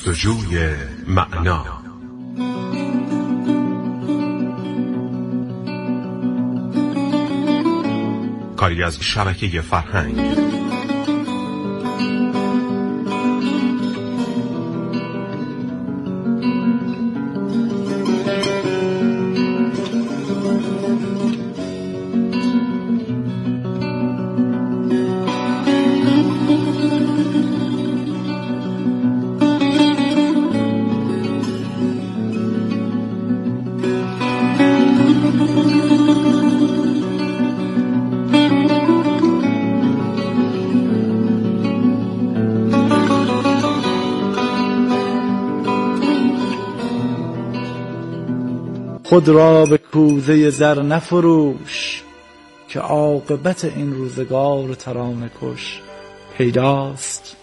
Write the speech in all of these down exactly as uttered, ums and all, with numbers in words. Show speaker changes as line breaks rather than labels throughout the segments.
جستجوی معنا. کاری از شبکه فرهنگ.
خود را به کوزه زر نفروش، که عاقبت این روزگار ترانه کش پیداست.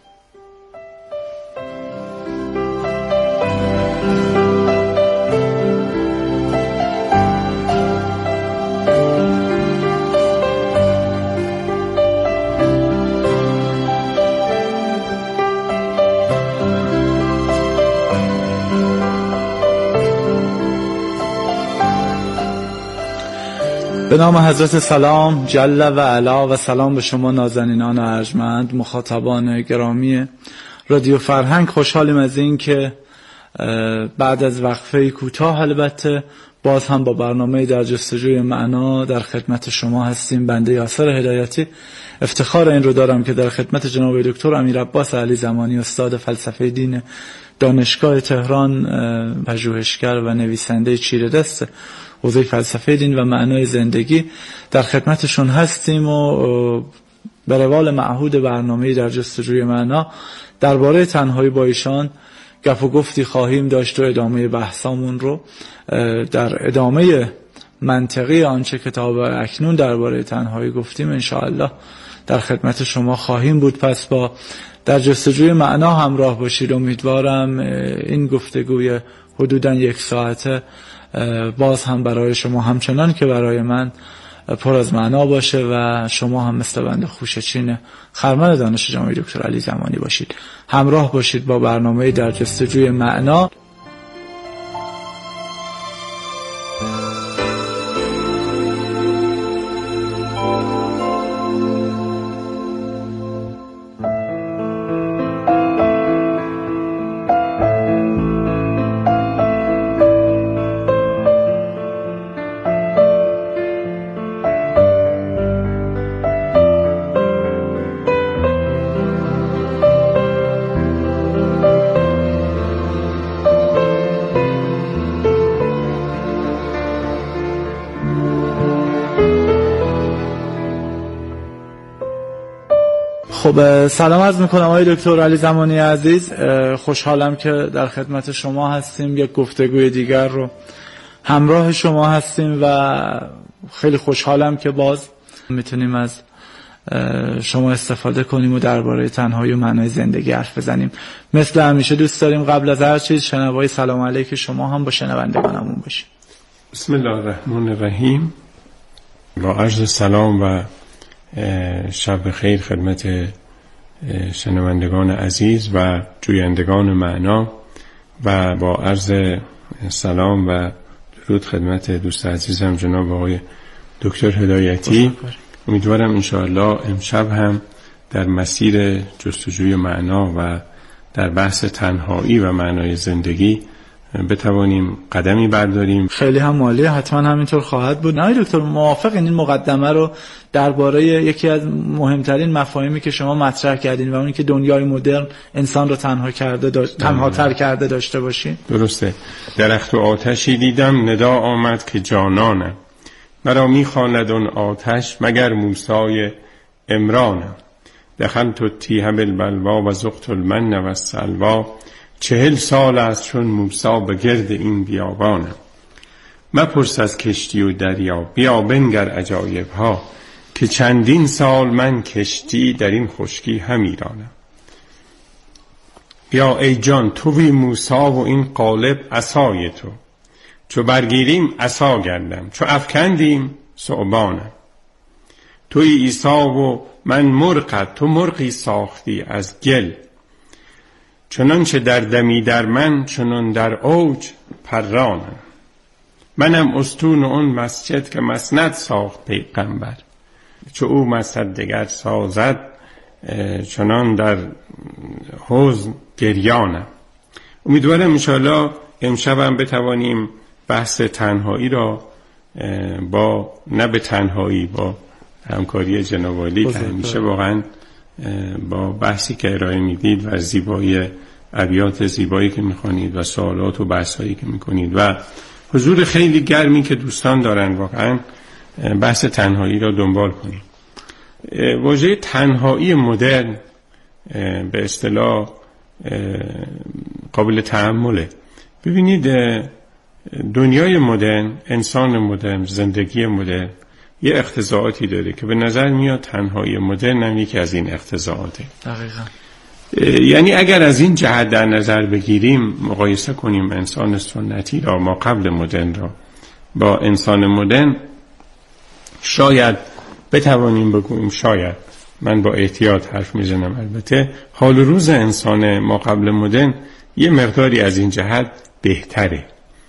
به نام حضرت سلام جل و علا و سلام به شما نازنینان ارجمند مخاطبان گرامی رادیو فرهنگ. خوشحالیم از این که بعد از وقفه کوتاه البته باز هم با برنامه در جستجوی معنا در خدمت شما هستیم. بنده یاسر هدایتی افتخار این رو دارم که در خدمت جناب دکتر امیرعباس علی زمانی استاد فلسفه دین دانشگاه تهران، پژوهشگر و نویسنده چیره دست حوزه فلسفه دین و معنای زندگی در خدمتشون هستیم و به روال معهود برنامه در جستجوی معنا درباره تنهایی با ایشان گپ و گفتی خواهیم داشت و ادامه بحثامون رو در ادامه منطقی آنچه کتاب اکنون درباره تنهایی گفتیم انشاءالله در خدمت شما خواهیم بود. پس با در جستجوی معنا همراه باشید. امیدوارم این گفتگوی حدوداً یک ساعته باز هم برای شما همچنان که برای من پر از معنا باشه و شما هم مثل بنده خوشچین خرمن دانش جامعه دکتر علی زمانی باشید. همراه باشید با برنامه در جستجوی معنا. خب سلام عرض میکنم آقای دکتر علی زمانی عزیز. خوشحالم که در خدمت شما هستیم. یک گفتگوی دیگر رو همراه شما هستیم و خیلی خوشحالم که باز میتونیم از شما استفاده کنیم و درباره تنهایی و معنای زندگی حرف بزنیم. مثل همیشه دوست داریم قبل از هر چیز شنوای سلام علیک شما هم با شنوندگانمون باشیم.
بسم الله الرحمن الرحیم. با عرض سلام و شب خیر خدمت شنوندگان عزیز و جویندگان معنا و با عرض سلام و درود خدمت دوست عزیزم جناب آقای دکتر هدایتی. امیدوارم انشاءالله امشب هم در مسیر جستجوی معنا و در بحث تنهایی و معنای زندگی بتوانیم قدمی برداریم.
خیلی هم عالیه، حتما همینطور خواهد بود. نه دکتر موافق این مقدمه رو درباره یکی از مهمترین مفاهیمی که شما مطرح کردین و اونی که دنیای مدرن انسان رو تنها کرده داشت... تنها تر کرده داشته باشین؟
درسته. درخت و آتشی دیدم ندا آمد که جانانم، مرا میخواند اون آتش مگر موسی عمرانم. دخلت التیه بالبلوا و ذقت المن و السلوا، چهل سال است چون موسی به گرد این بیابانم. مپرس از کشتی و دریا بیا بنگر عجایب ها، که چندین سال من کشتی در این خشکی همی رانم. بیا ای جان توی موسی و این قالب عصای تو، چو برگیریم عصا گردم چو افکندیم ثعبانم. توی عیسی و من مرغت، تو مرغی ساختی از گل، چنانچه در دمی در من چنان در اوج پرانم. منم استون اون مسجد که مسند ساخت پیغمبر، چو او مسجد دگر سازد چنان در حوض گریانم. امیدوارم انشاءالله امشبم بتوانیم بحث تنهایی را با نه به تنهایی با همکاری جناب عالی که همیشه واقعا با بحثی که ارائه میدید و زیبایی ابیات زیبایی که میخوانید و سوالات و بحثایی که میکنید و حضور خیلی گرمی که دوستان دارن واقعا بحث تنهایی را دنبال کنید. واژه تنهایی مدرن به اصطلاح قابل تأمله. ببینید دنیای مدرن، انسان مدرن، زندگی مدرن یه اقتضاعاتی داره که به نظر میاد تنهایی مدرن هم یکی از این اقتضاعاته. دقیقاً. یعنی اگر از این جهت در نظر بگیریم، مقایسه کنیم انسان سنتی را ما قبل مدرن را با انسان مدرن، شاید بتوانیم بگوییم، شاید من با احتیاط حرف میزنم البته، حال و روز انسان ما قبل مدرن یه مقداری از این جهت بهتره.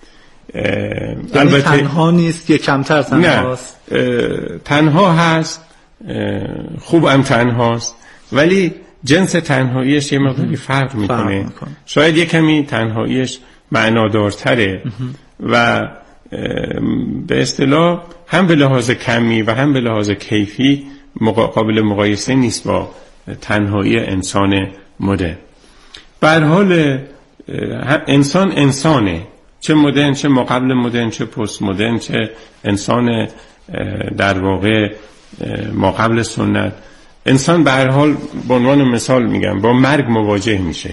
البته تنها نیست که کمتر تنهاست،
تنها هست، خوب هم تنهاست، ولی جنس تنهاییش یه مقداری فرق میکنه. شاید یه کمی تنهاییش معنادارتره و به اصطلاح هم به لحاظ کمی و هم به لحاظ کیفی قابل مقایسه نیست با تنهایی انسان مدرن. به هر حال انسان انسانه، چه مدرن، چه ما قبل مدرن، چه پست مدرن، چه انسان در واقع ما قبل سنت. انسان به هر حال به عنوان مثال میگم با مرگ مواجه میشه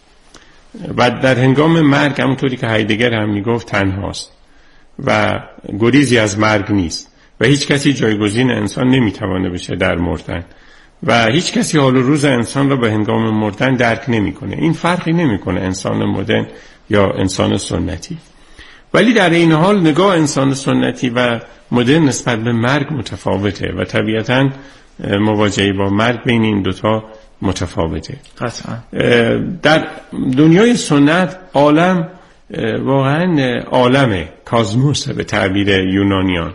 و در هنگام مرگ همونطوری که هایدگر هم میگفت تنهاست و گریزی از مرگ نیست و هیچ کسی جایگزین انسان نمیتوانه بشه در مردن و هیچ کسی حال و روز انسان را به هنگام مردن درک نمیکنه. این فرقی نمیکنه انسان مدرن یا انسان سنتی، ولی در این حال نگاه انسان سنتی و مدرن نسبت به مرگ متفاوته و طبیعتاً مواجهه با مرگ بین این دوتا متفاوته.
قطعا.
در دنیای سنت عالم واقعا عالمه، کازموس به تعبیر یونانیان،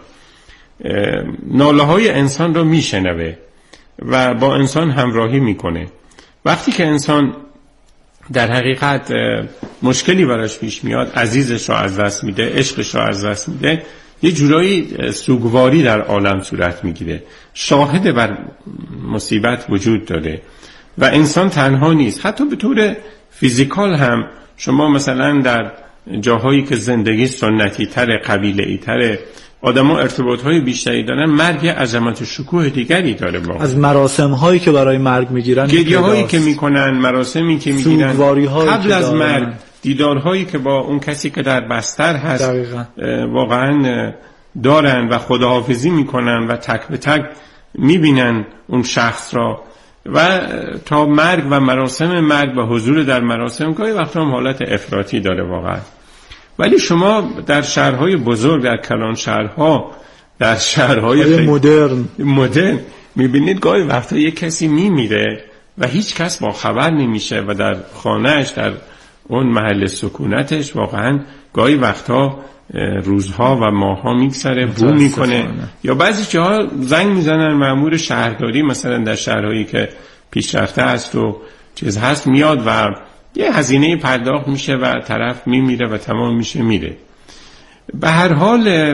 ناله های انسان رو میشنوه و با انسان همراهی میکنه. وقتی که انسان در حقیقت مشکلی براش پیش میاد، عزیزش رو از دست میده، عشقش رو از دست میده، یه جورایی سوگواری در عالم صورت میگیره، شاهد بر مصیبت وجود داره و انسان تنها نیست. حتی به طور فیزیکال هم شما مثلا در جاهایی که زندگی سنتی تره، قبیله‌ای تره، آدم‌ها ارتباط‌های بیشتری دارن، مرگ عظمت و شکوه دیگری داره. با از
مراسم‌هایی که برای مرگ میگیرن،
گریه‌هایی که میکنن، مراسمی که میگیرن قبل از مرگ، دیدارهایی که با اون کسی که در بستر هست واقعا دارن و خداحافظی میکنن و تک به تک میبینن اون شخص را و تا مرگ و مراسم مرگ و حضور در مراسم گاهی وقتا هم حالت افراطی داره واقعا. ولی شما در شهرهای بزرگ، در کلان شهرها، در شهرهای
مدرن
مدرن میبینید گاهی وقتا یک کسی میمیره و هیچ کس با خبر نمیشه و در خانهش، در اون محل سکونتش واقعا گاهی وقتا روزها و ماهها میگذره، بو میکنه یا بعضی جاها زنگ میزنن مأمور شهرداری مثلا در شهرهایی که پیشرفته است و چیز هست، میاد و یه هزینه پرداخت میشه و طرف میمیره و تمام میشه میره. به هر حال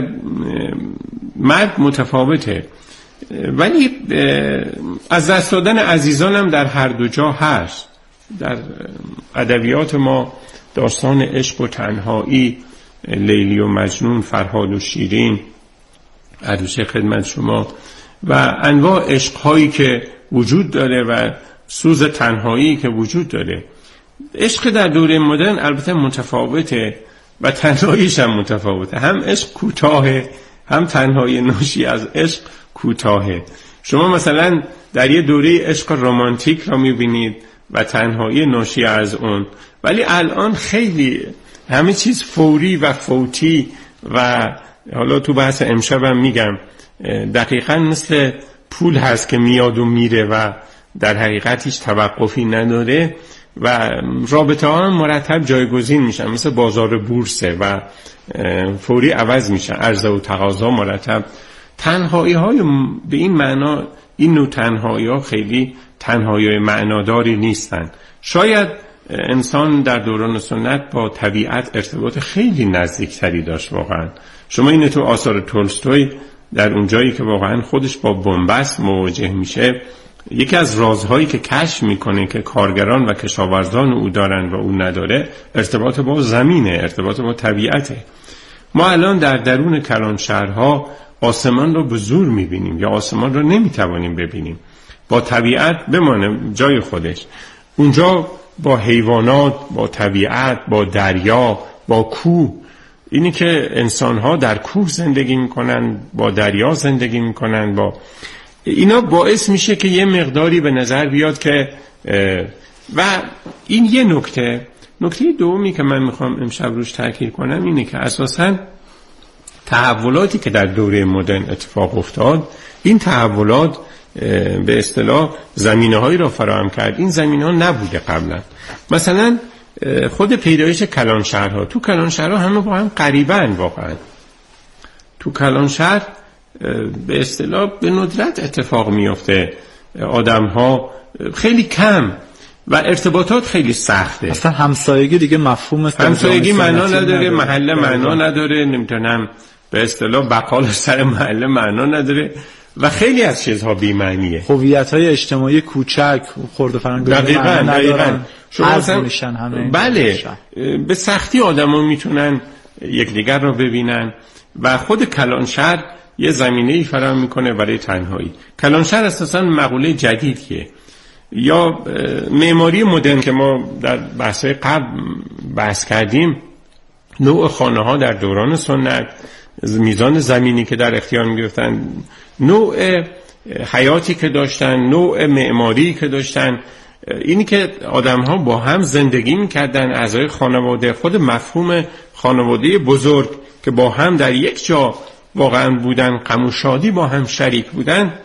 مرگ متفاوته، ولی از دست دادن عزیزانم در هر دو جا هست. در ادبیات ما داستان عشق و تنهایی، لیلی و مجنون، فرهاد و شیرین، عروسی خدمت شما و انواع عشق‌هایی که وجود داره و سوز تنهایی که وجود داره. عشق در دوره مدرن البته متفاوته و تنهاییش هم متفاوته. هم عشق کوتاهه، هم تنهایی ناشی از عشق کوتاهه. شما مثلا در یه دوره عشق رمانتیک را میبینید و تنهایی ناشی از اون، ولی الان خیلی همه چیز فوری و فوتی و حالا تو بحث امشبم میگم دقیقاً مثل پول هست که میاد و میره و در حقیقت هیچ توقفی نداره و رابطه ها مرتب جایگزین میشن، مثل بازار بورسه و فوری عوض میشن، عرضه و تقاضا مرتب. تنهایی های به این معنا، این نوع تنهایی ها خیلی تنهایی های معناداری نیستن. شاید انسان در دوران سنت با طبیعت ارتباط خیلی نزدیکتری داشت. واقعا شما این تو آثار تولستوی در اون جایی که واقعا خودش با بنبست مواجه میشه، یکی از رازهایی که کشف میکنه که کارگران و کشاورزان او دارن و او نداره، ارتباط با زمینه، ارتباط با طبیعته. ما الان در درون کلان شهرها آسمان رو به زور میبینیم یا آسمان رو نمیتوانیم ببینیم. با طبیعت بمانه جای خودش، اونجا با حیوانات، با طبیعت، با دریا، با کوه. اینی که انسان‌ها در کوه زندگی میکنن، با دریا زندگی میکنن، با اینا باعث میشه که یه مقداری به نظر بیاد که و این یه نکته. نکته دومی که من میخوام امشب روش تاکید کنم اینه که اساساً تحولاتی که در دوره مدرن اتفاق افتاد، این تحولات به اصطلاح زمینه‌هایی را فراهم کرد این زمینه‌ها نبوده قبلا. مثلا خود پیدایش کلان شهرها، تو کلان شهرها همه با هم قریبن. واقعا تو کلان شهر به اصطلاح به ندرت اتفاق میفته، آدم‌ها خیلی کم و ارتباطات خیلی سخته.
اصلا همسایگی دیگه مفهوم است،
همسایگی معنا نداره، محله معنا نداره، نمیتونم به اصطلاح بقال سر محله معنا نداره و خیلی از چیزها بی‌معنیه.
هویت‌های اجتماعی کوچک خرد و فرهنگ
دقیقاً دقیقاً شما
اصلا همه
بله به سختی آدما میتونن یکدیگر رو ببینن و خود کلان شهر یه زمینه‌ای فراهم میکنه برای تنهایی. کلان شهر اساساً مقوله جدیدیه یا معماری مدرن که ما در بحث‌های قبل بحث کردیم. نوع خانه‌ها در دوران سنت، میزان زمینی که در اختیار می‌گرفتن، نوع حیاتی که داشتن، نوع معماری که داشتن، اینی که آدم‌ها با هم زندگی می‌کردن، اعضای خانواده، خود مفهوم خانواده بزرگ که با هم در یک جا واقعا بودن، غم و شادی با هم شریک بودن،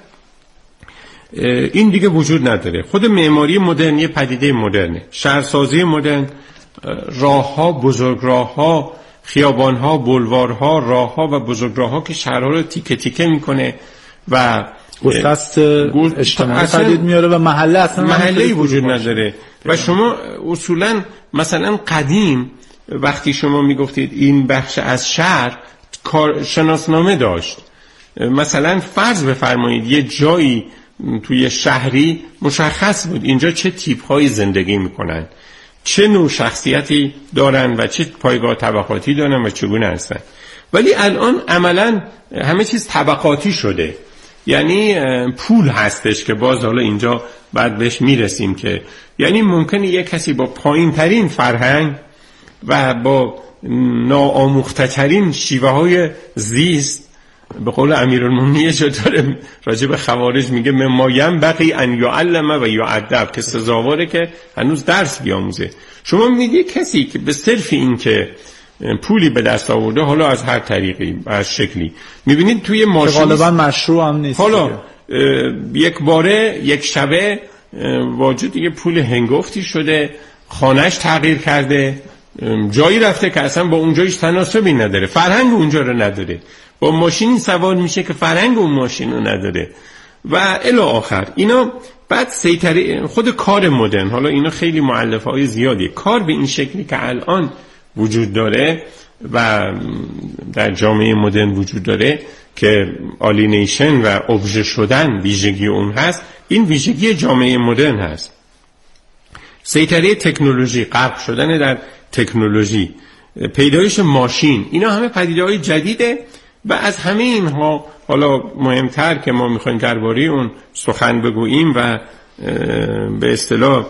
این دیگه وجود نداره. خود معماری مدرن یه پدیده مدرنه. شهرسازی مدرن، راه‌ها، بزرگراه‌ها، خیابان‌ها، بولوارها، راه‌ها و بزرگراه‌ها که شهرها رو تیکه تیکه میکنه و
گسست اجتماعی پدید میاره و محله اصلا
محله‌ای وجود نداره. و شما اصولاً مثلا قدیم وقتی شما میگفتید این بخش از شهر کار شناسنامه داشت، مثلا فرض بفرمایید یه جایی توی شهری مشخص بود اینجا چه تیپ‌های زندگی میکنن، چه نوع شخصیتی دارن و چه پایگاه طبقاتی دارن و چگونه هستن. ولی الان عملاً همه چیز طبقاتی شده. یعنی پول هستش که باز حالا اینجا بعد بهش میرسیم که یعنی ممکنه یک کسی با پایین ترین فرهنگ و با ناآموخته‌ترین شیوه های زیست، به قول امیرالمومنین چطور راجع به خوارج میگه مما ینبغی ان یعلم و یعدب، که سزاواره که هنوز درس بیاموزه. شما میگید کسی که به صرف این که پولی به دست آورده، حالا از هر طریقی از شکلی، میبینید توی ماشین
غالبا مشروع هم نیست،
حالا یک باره یک شبه واجد یه پول هنگفتی شده، خانهش تغییر کرده، جایی رفته که اصلا با اونجایش تناسبی نداره، فرهنگ اونجا رو نداره، با ماشینی سوار میشه که فرهنگ اون ماشین رو نداره و الی آخر. اینا بعد سیطره خود کار مدرن، حالا اینا خیلی مؤلفه های زیادی، کار به این شکلی که الان وجود داره و در جامعه مدرن وجود داره که آلینیشن و ابژه شدن ویژگی اون هست، این ویژگی جامعه مدرن هست. سیطره تکنولوژی، غرق شدن در تکنولوژی، پیدایش ماشین، اینا همه پدیده‌های جدیده و از همه اینها حالا مهمتر که ما میخوایم درباره اون سخن بگوییم و به اصطلاح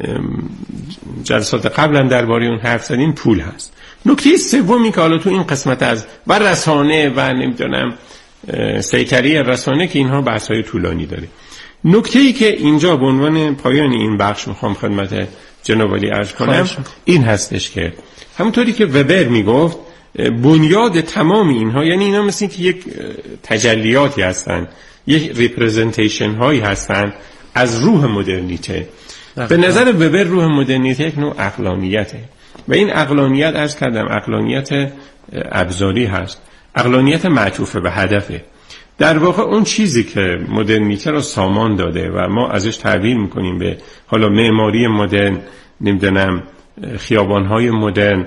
جلسات قبلا درباره اون حرف زدیم، پول هست. نکته سومی که حالا تو این قسمت از و رسانه و نمیدونم سیطره رسانه که اینها بحث‌های طولانی داره. نکته‌ای که اینجا به عنوان پایان این بخش میخوام خدمت جناب علی عرض کنم این هستش که همونطوری که وبر میگفت بنیاد تمام اینها، یعنی اینا مثل که یک تجلیاتی هستن، یک ریپرزنتیشن هایی هستن از روح مدرنیته. به نظر وبر روح مدرنیته یک نوع عقلانیته و این عقلانیت عرض کردم عقلانیت ابزاری هست، عقلانیت معطوف به هدفه. در واقع اون چیزی که مدرنیته را سامان داده و ما ازش تعبیر میکنیم به حالا معماری مدرن، نمیدونم خیابانهای مدرن،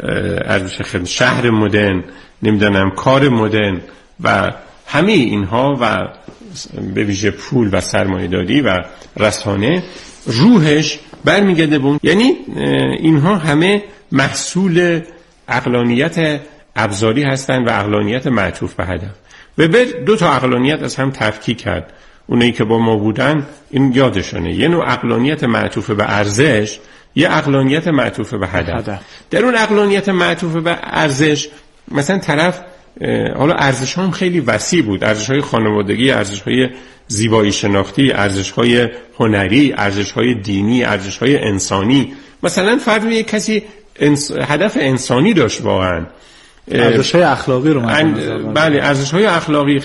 شهر مدرن، نمیدونم کار مدرن و همه اینها و به ویژه پول و سرمایه‌داری و رسانه، روحش برمیگرده به اون. یعنی اینها همه محصول عقلانیت ابزاری هستند و عقلانیت معطوف به هدف. وبر دو تا عقلانیت از هم تفکیک کرد. اونایی که با ما بودن این یادشونه، یه نوع عقلانیت معطوف به ارزش، یه عقلانیت معطوف به هدف. هدف. در اون عقلانیت معطوف به ارزش مثلا طرف حالا ارزش ها هم خیلی وسیع بود، ارزش های خانوادگی، ارزش های زیبایی شناختی، ارزش های هنری، ارزش های دینی، ارزش های انسانی. مثلا فرض یک کسی انس... هدف انسانی داشت واقعا،
ارزش های اخلاقی رو
ان... بله ارزش های اخلاقی،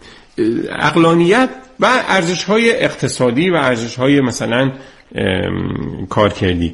عقلانیت و ارزش های اقتصادی و ارزش های مثلا کارکردی.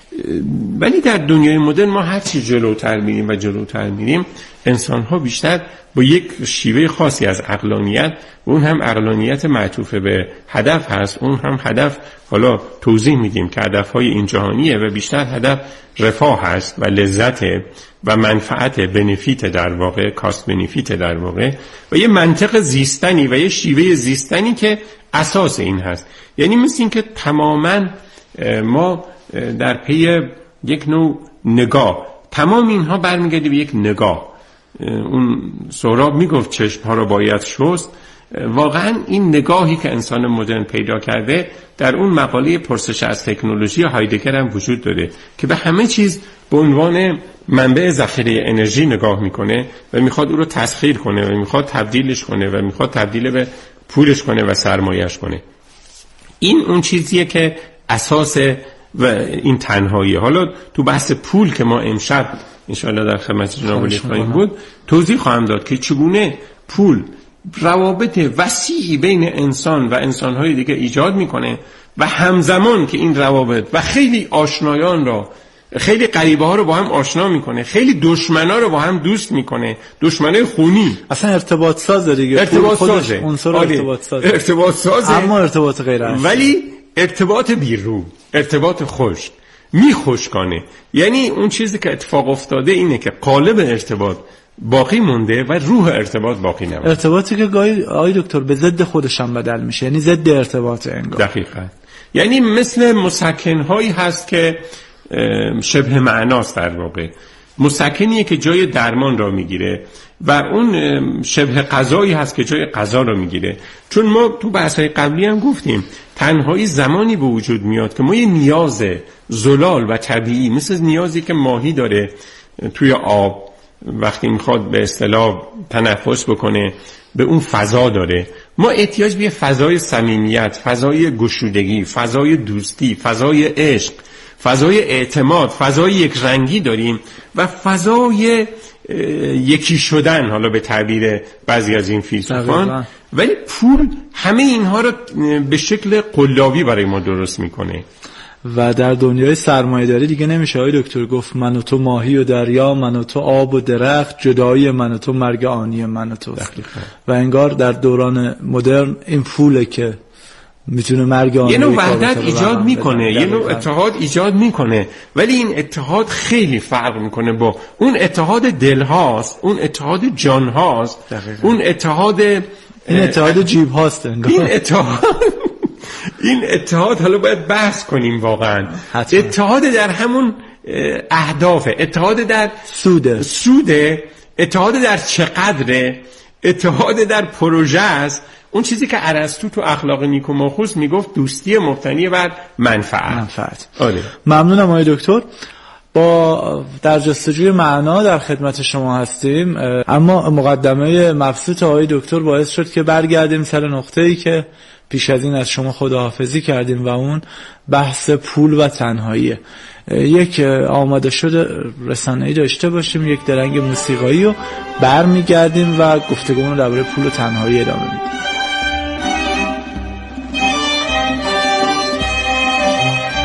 ولی در دنیای مدرن ما هر چی جلوتر میریم و جلوتر میریم، انسان ها بیشتر با یک شیوه خاصی از عقلانیت، اون هم عقلانیت معطوف به هدف هست، اون هم هدف حالا توضیح میدیم که هدف های این جهانیه و بیشتر هدف رفاه هست و لذت و منفعت، بنفیت در واقع، کاست بنفیت در واقع، و یه منطق زیستنی و یه شیوه زیستنی که اساس این هست. یعنی مثل این که تماما ما در پی یک نوع نگاه، تمام اینها برمیگرده به یک نگاه. اون سهراب میگفت چشم ها را باید شست. واقعا این نگاهی که انسان مدرن پیدا کرده در اون مقاله پرسش از تکنولوژی هایدگر هم وجود داره که به همه چیز به عنوان منبع ذخیره انرژی نگاه میکنه و میخواد او رو تسخیر کنه و میخواد تبدیلش کنه و میخواد تبدیل به پولش کنه و سرمایه‌اش کنه. این اون چیزیه که اساس و این تنهایی. حالا تو بحث پول که ما امشب انشاءالله در خدمت جناب ولی خواهیم بود، توضیح خواهم داد که چگونه پول روابط وسیعی بین انسان و انسانهای دیگه ایجاد میکنه و همزمان که این روابط و خیلی آشنایان را، خیلی غریبه ها رو با هم آشنا میکنه، خیلی دشمنا رو با هم دوست میکنه، دشمنای خونی.
اصلا ارتباط سازه دیگه،
ارتباط سازه،
عنصر ارتباط سازه،
ارتباط سازه،
اما ارتباط غیر اصلی،
ولی ارتباط بیرو، ارتباط خشک، میخشکانه. یعنی اون چیزی که اتفاق افتاده اینه که قالب ارتباط باقی مونده و روح ارتباط باقی نمونده.
ارتباطی که گاهی آقای دکتر به ضد خودش هم بدل میشه، یعنی ضد ارتباط انگار.
دقیقاً. یعنی مثل مسکن‌هایی هست که شبه معناست در واقع. مسکنیه که جای درمان را میگیره و اون شبه غذایی هست که جای غذا را میگیره. چون ما تو بحث‌های قبلی هم گفتیم تنهایی زمانی به وجود میاد که ما یه نیاز زلال و طبیعی، مثل نیازی که ماهی داره توی آب وقتی میخواد به اصطلاح تنفس بکنه، به اون فضا داره. ما احتیاج به فضای صمیمیت، فضای گشودگی، فضای دوستی، فضای عشق، فضای اعتماد، فضای یک رنگی داریم و فضای یکی شدن، حالا به تعبیر بعضی از این فیلسوفان. ولی پول همه اینها رو به شکل قلابی برای ما درست میکنه.
و در دنیای سرمایه‌داری دیگه نمیشه آقای دکتر گفت من و تو ماهی و دریا، من و تو آب و درخت، جدایی من و تو مرگ آنی من و تو. و انگار در دوران مدرن این پوله که میتونه مرگ آنی،
یه نوع وحدت ایجاد میکنه، یه نوع اتحاد ایجاد میکنه، ولی این اتحاد خیلی فرق میکنه با اون اتحاد دل هاست، اون اتحاد جان هاست، اون اتحاد
این اتحاد جیب هاست انگار.
این اتحاد این اتحاد حالا باید بحث کنیم واقعا. حتما. اتحاد در همون اهداف، اتحاد در
سوده
سوده اتحاد در چقدره، اتحاد در پروژه است. اون چیزی که ارسطو تو اخلاق نیکوماخوس میگفت دوستی مبتنی بر منفعت.
منفعت.
آره.
ممنونم آقای دکتر. با در جستجوی معنا در خدمت شما هستیم، اما مقدمه مبسوط آقای دکتر باعث شد که برگردیم سر نقطه‌ای که پیش از این از شما خداحافظی کردیم و اون بحث پول و تنهاییه. یک آماده شده رسانه‌ای داشته باشیم، یک درنگ موسیقایی، و برمیگردیم و گفتگومون رو درباره پول و تنهایی ادامه میدیم.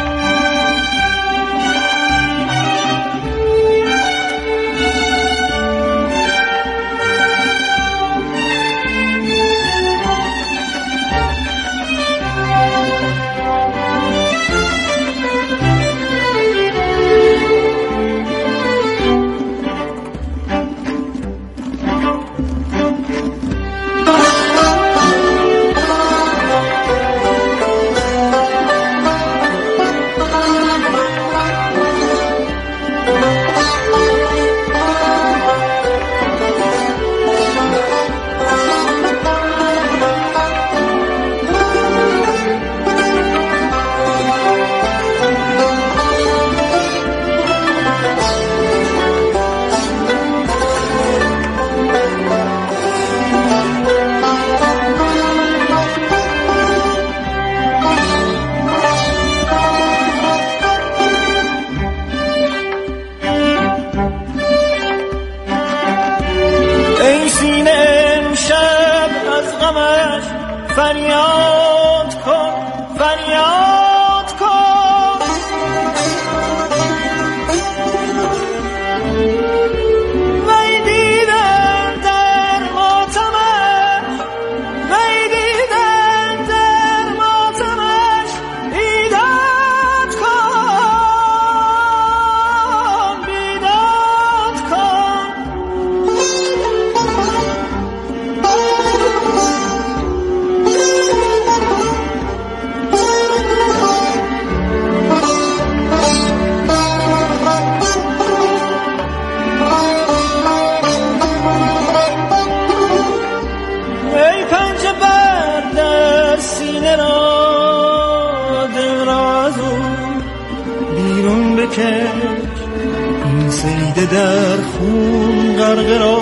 مکش، این سیده در خون غرقه را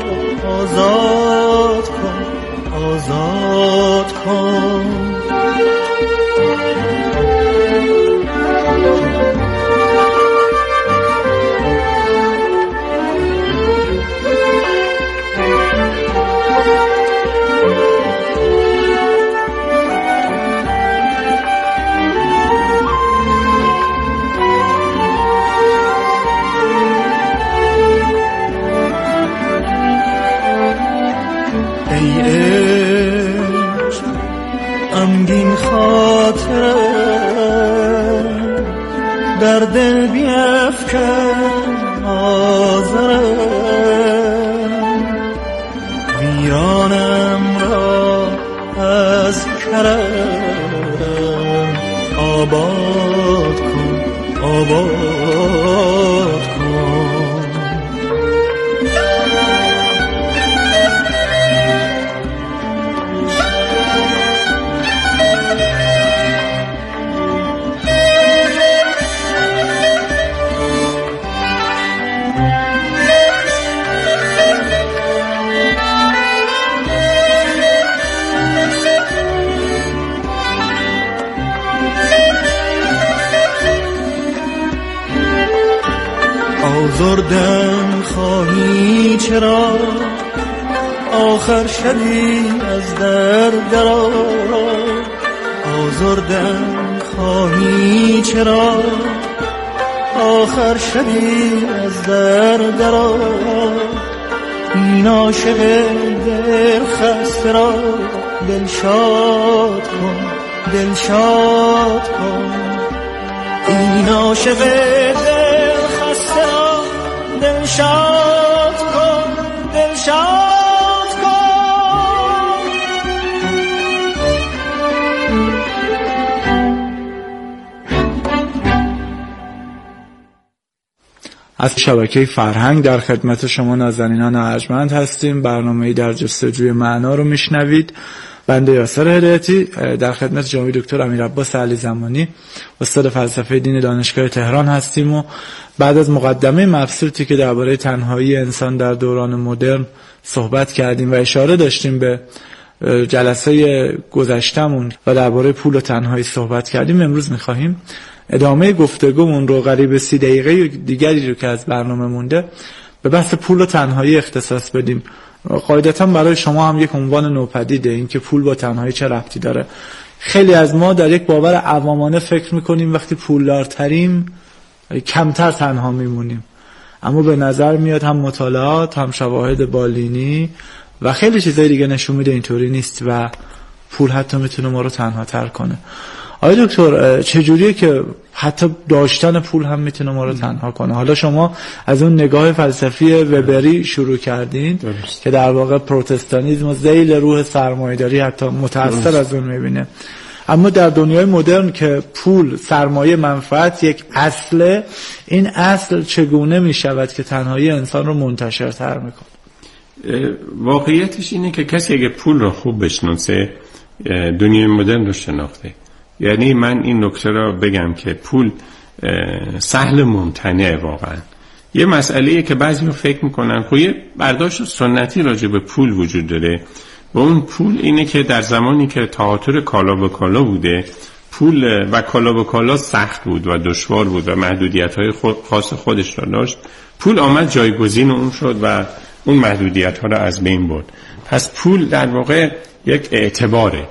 آزاد کن، آزاد کن. غمگین خاطر در دل بیفکن آزرم، ویرانم را از کرم آباد کن، آباد کن. آزردن خواهی چرا آخر شبی از در درآ، آزردن خواهی چرا آخر شبی از در درآ. این عاشق دل خسته را دلشاد کن، دلشاد کن. این عاشق دل خسته را دلشاد کن، دلشاد کن.
از شبکه فرهنگ در خدمت شما نازنینان ارجمند هستیم. برنامه‌ای در جستجوی معنا رو میشنوید. بنده یاسر هدایتی در خدمت جناب دکتر امیرعباس علی زمانی استاد فلسفه دین دانشگاه تهران هستیم و بعد از مقدمه مبسوطی که درباره تنهایی انسان در دوران مدرن صحبت کردیم و اشاره داشتیم به جلسه گذشتمون و درباره پول و تنهایی صحبت کردیم، امروز می‌خواهیم ادامه گفتگومون رو قریب سی دقیقه دیگری رو که از برنامه مونده به بحث پول و تنهایی اختصاص بدیم. قاعدتا برای شما هم یک عنوان نوپدیده، این که پول با تنهایی چه ربطی داره. خیلی از ما در یک باور عوامانه فکر میکنیم وقتی پولدارتریم کمتر تنها میمونیم، اما به نظر میاد هم مطالعات هم شواهد بالینی و خیلی چیزای دیگه نشون میده اینطوری نیست و پول حتی میتونه ما رو تنها تر کنه. آقای دکتر چجوریه که حتی داشتن پول هم میتونه ما رو تنها کنه؟ حالا شما از اون نگاه فلسفی وبری شروع کردین درست. که در واقع پروتستانیسم و ذیل روح سرمایه‌داری حتی متأثر از اون میبینه، اما در دنیای مدرن که پول سرمایه منفعت یک اصله، این اصل چگونه میشود که تنهایی انسان رو منتشرتر میکنه؟
واقعیتش اینه که کسی اگه پول رو خوب بشناسه دنیای مدرن رو شناخته. یعنی من این نکته را بگم که پول سهل ممتنع واقعا یه مسئله‌ایه که بعضی رو فکر میکنن خب یه برداشت سنتی راجع به پول وجود داره و اون پول اینه که در زمانی که تعادل کالا به کالا بوده، پول و کالا به کالا سخت بود و دشوار بود و محدودیت‌های خود خاص خودش را داشت، پول آمد جایگزین اون شد و اون محدودیت‌ها را از بین برد. پس پول در واقع یک اعتباره.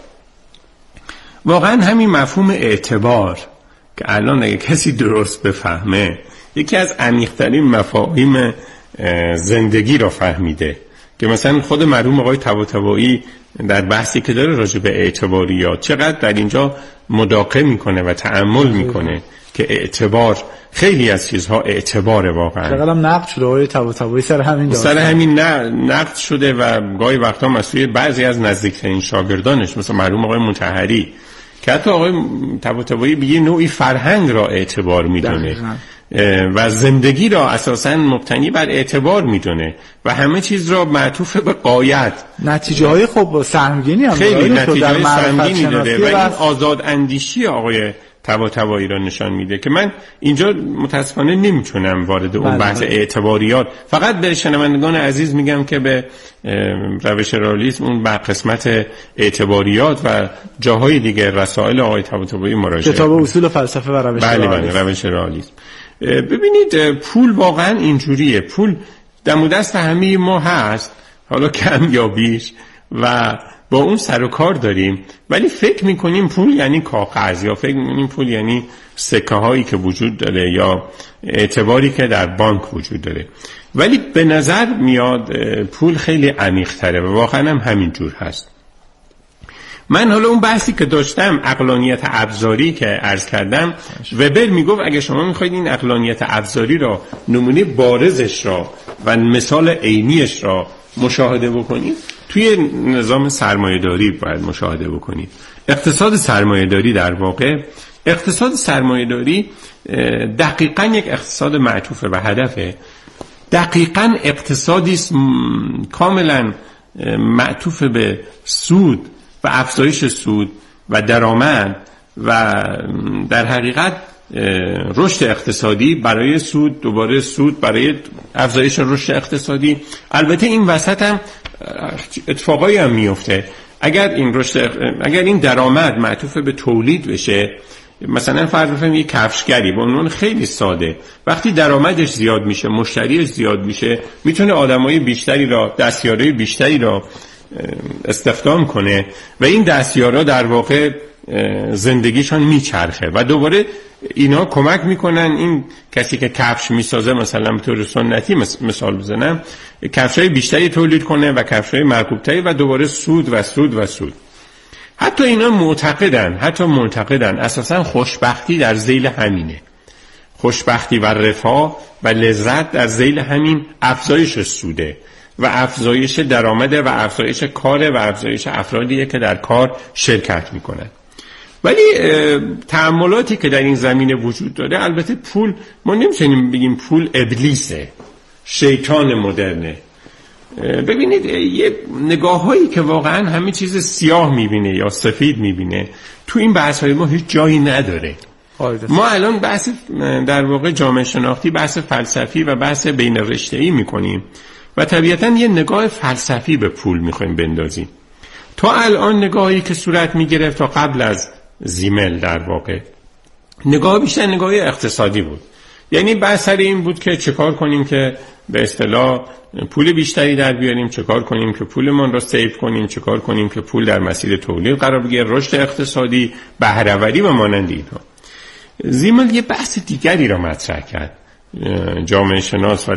واقعا همین مفهوم اعتبار که الان اگه کسی درست بفهمه یکی از عمیق‌ترین مفاهیم زندگی را فهمیده، که مثلا خود مرحوم آقای طباطبایی در بحثی که داره راجع به اعتباریات چقدر در اینجا مداقه میکنه و تأمل میکنه که اعتبار خیلی از چیزها اعتباره واقعا.
چقدر نقد شده آقای طباطبایی سر همین داستان.
سر همین نقد شده و گاهی وقتا مسئول بعضی از نزدیکترین شاگردانش مثل مرحوم آقای مطهری که حتی آقای طباطبایی به یه نوعی فرهنگ را اعتبار میدونه و زندگی را اساساً مبتنی بر اعتبار میدونه و همه چیز را معطوف به غایت.
نتیجه های خب سهمگینی هم
خیلی نتیجه های سهمگینی داره و این آزاد اندیشی آقای تبا تبایی را نشان میده که من اینجا متاسفانه نمیتونم وارد اون بحث اعتباریات، فقط به شنوندگان عزیز میگم که به روش رئالیسم، اون به قسمت اعتباریات و جاهای دیگه رسائل آقای تبا تبایی مراجعه
کتاب اصول فلسفه و روش
بله بله روش رئالیسم. ببینید پول واقعا اینجوریه، پول دم و دست همه ما هست، حالا کم یا بیش، و با اون سر و کار داریم، ولی فکر میکنیم پول یعنی کاغذ، یا فکر میکنیم پول یعنی سکه هایی که وجود داره یا اعتباری که در بانک وجود داره، ولی به نظر میاد پول خیلی عمیق تره و واقعا هم همین جور هست. من حالا اون بحثی که داشتم، عقلانیت ابزاری که عرض کردم، وبر میگفت اگه شما میخواید این عقلانیت ابزاری را، نمونه بارزش را و مثال عینیش را مشاهده بکنید، توی نظام سرمایه‌داری باید مشاهده بکنید. اقتصاد سرمایه‌داری در واقع، اقتصاد سرمایه‌داری دقیقاً یک اقتصاد معطوف به هدفه، دقیقاً اقتصادی است کاملاً معطوف به سود و افزایش سود و درآمد و در حقیقت رشد اقتصادی برای سود، دوباره سود برای افزایش رشد اقتصادی. البته این وسط هم اتفاقایی هم میفته. اگر این رشد، اگر این درآمد معطوف به تولید بشه، مثلا فرض بفرمایید یک کفشگری به عنوان خیلی ساده، وقتی درآمدش زیاد میشه، مشتریش زیاد میشه، میتونه آدمای بیشتری را، دستیارای بیشتری را استخدام کنه و این دستیارا در واقع زندگیشان میچرخه و دوباره اینا کمک میکنن این کسی که کفش میسازه، مثلا به طور سنتی مثال بزنم، کفشای بیشتری تولید کنه و کفشای مرغوب‌تری و دوباره سود و سود و سود. حتی اینا معتقدن، حتی معتقدن اساسا خوشبختی در ذیل همینه، خوشبختی و رفاه و لذت در ذیل همین افزایش سوده و افزایش درآمد و افزایش کار و افزایش افرادیه که در کار شرکت میکنن. ولی تأملاتی که در این زمینه وجود داره، البته پول، ما نمیتونیم بگیم پول ابلیسه، شیطان مدرنه. ببینید یه نگاه هایی که واقعا همه چیز سیاه میبینه یا سفید میبینه، تو این بحث های ما هیچ جایی نداره. ما الان بحث در واقع جامعه شناختی، بحث فلسفی و بحث بین رشته‌ای میکنیم و طبیعتاً یه نگاه فلسفی به پول میخوایم بندازیم. تا الان نگاهی که صورت میگرفت تا قبل از زیمل در واقع نگاه بیشتر نگاه اقتصادی بود، یعنی بحث سر این بود که چکار کنیم که به اصطلاح پول بیشتری در بیاریم، چکار کنیم که پولمون را سیو کنیم، چکار کنیم که پول در مسیر تولید قرار بگیره، رشد اقتصادی، بهره‌وری و مانند اینها. زیمل یه بحث دیگری را مطرح کرد، جامعه شناس و